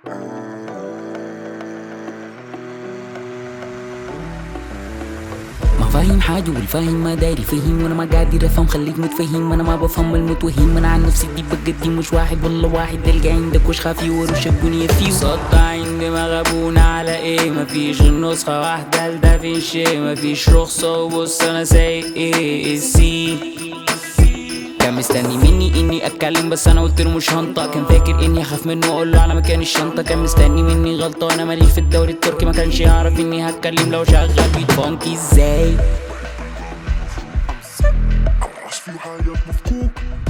ما فاهم حاجة والفاهم ما داري فهم، وانا ما قادر افهم خليك متفهم. انا ما بفهم المتوهم، انا عن نفسي دي بقدم مش واحد والله واحد. تلقى عندك وش خافي وروش الدنيا فيه صدع عندي ما غابونا على ايه. ما فيش غير نسخة واحدة لده في الشي، ما فيش رخصة وبص انا سايق ايه السي. كان مستني مني اني اتكلم بس انا قلت له مش هنطق. كان فاكر اني اخاف منه واقول له على مكان الشنطه. كان مستني مني غلطه، انا ماليش في الدوري التركي. ما كانش يعرف اني هتكلم لو شغال بيت فانكي ازاي. عاش في حياة مفكوك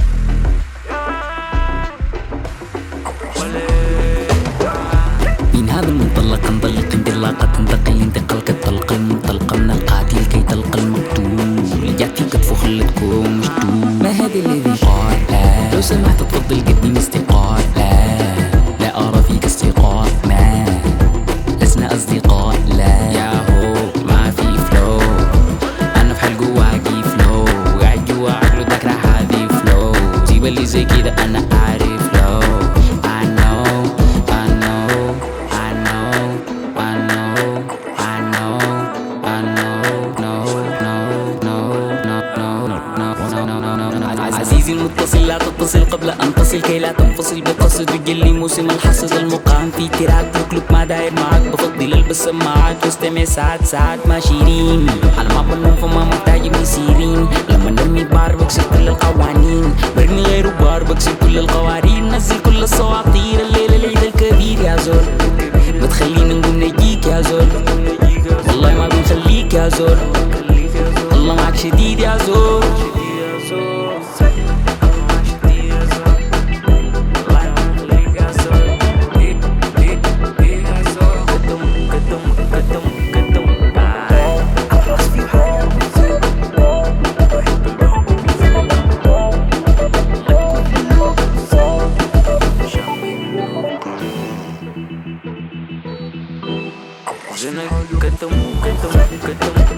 من هذا المنطلق انطلق انطلاقة تنتقل انتقال كالطلقة المنطلقة من القاتل كي تلقى المقتول. رجعت فيك تفو خلتكم مشتول. ما هذا الذي قال لو سمحت تفضل قدم استقالة. لا أرى فيك استقامة، لسنا أصدقاء لا ياهو. ما في فلو، أنا في حال جواكي فلو. قاعد جوا عقله داك راح هذي فلو. سيب اللي زي كده أنا عارف لو. عزيزي المتصل لا تتصل قبل ان تصل كي لا تنفصل بقصد. وجلي موسم الحصد المقام في تراك لوك ما داير معاك. بفضل البس سماعات واستمع ساعات ماشيين. على ما بنوم فما محتاج ابن سيرين. لما نرمي بار بكسر كل القوانين، برمي غيره بار بكسر كل القوارير. نزل كل السواطير الليلة العيد الكبير يا زول. بتخلينا نقوم نجيك يا زول، والله ما بنخليك يا زول. الله معك شديد يا زول. عاش في حياة مفكوك